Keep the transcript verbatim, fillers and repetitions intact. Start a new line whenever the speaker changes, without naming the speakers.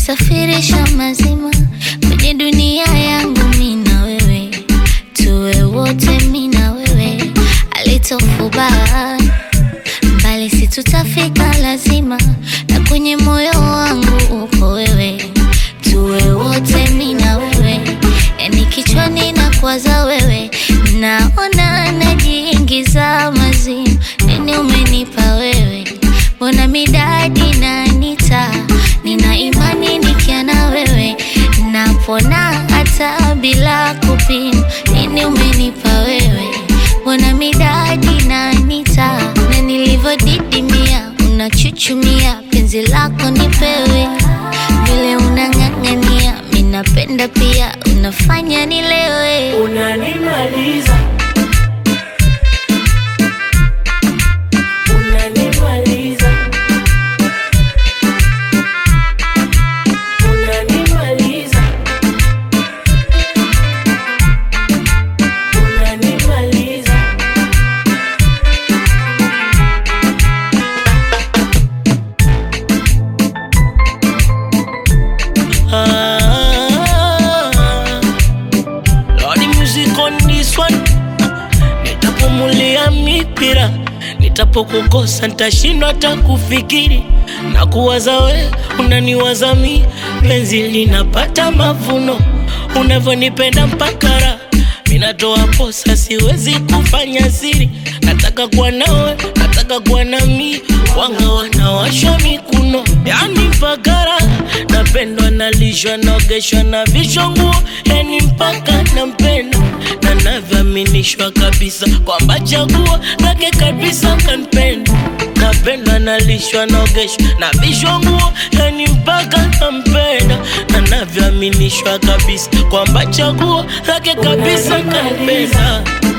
umenisafirisha mazima kwenye dunia yangu mimi na wewe, tuwe wote mimi na wewe, alitofuba mbali si tutafika lazima, na kwenye moyo wangu uko wewe, tuwe wote mimi na wewe, yani kichwani na kwaza wewe, naona najiingiza mazimu, nini umenipa wewe, mbona midadi na nita, nina imani nikia na wewe, napona hata bila kupima, nini umenipa wewe, mbona midadi na nita, na nilivyodidimia unachuchumia, penzi lako nipewe, vile unang'ang'ania mimi napenda pia, unafanya nilewe,
unanimaliza unanimaliza unanimaliza unanimaliza Lordy music on this one. Nitapumulia mipira, nitapokukosa nitashindwa hata kufikiri, na kuwaza we unaniwaza mi, penzi linapata mavuno, unavyonipenda mpaka raha, minatoa posa siwezi kufanya siri, nataka kuwa nawe, nataka kuwa na mi, wanga wanawashwa mikuno, yani mpaka raha, napendwa nalishwa naogeshwa na vishwa nguo, yani mpaka nampenda, na navyoaminishwa kabisa kwamba chaguo lake kabisa kanipenda, napendwa nalishwa naogeshwa na vishwa nguo, yani mpaka nampenda, na navyoaminishwa kabisa kwamba chaguo lake kabisa kanipenda.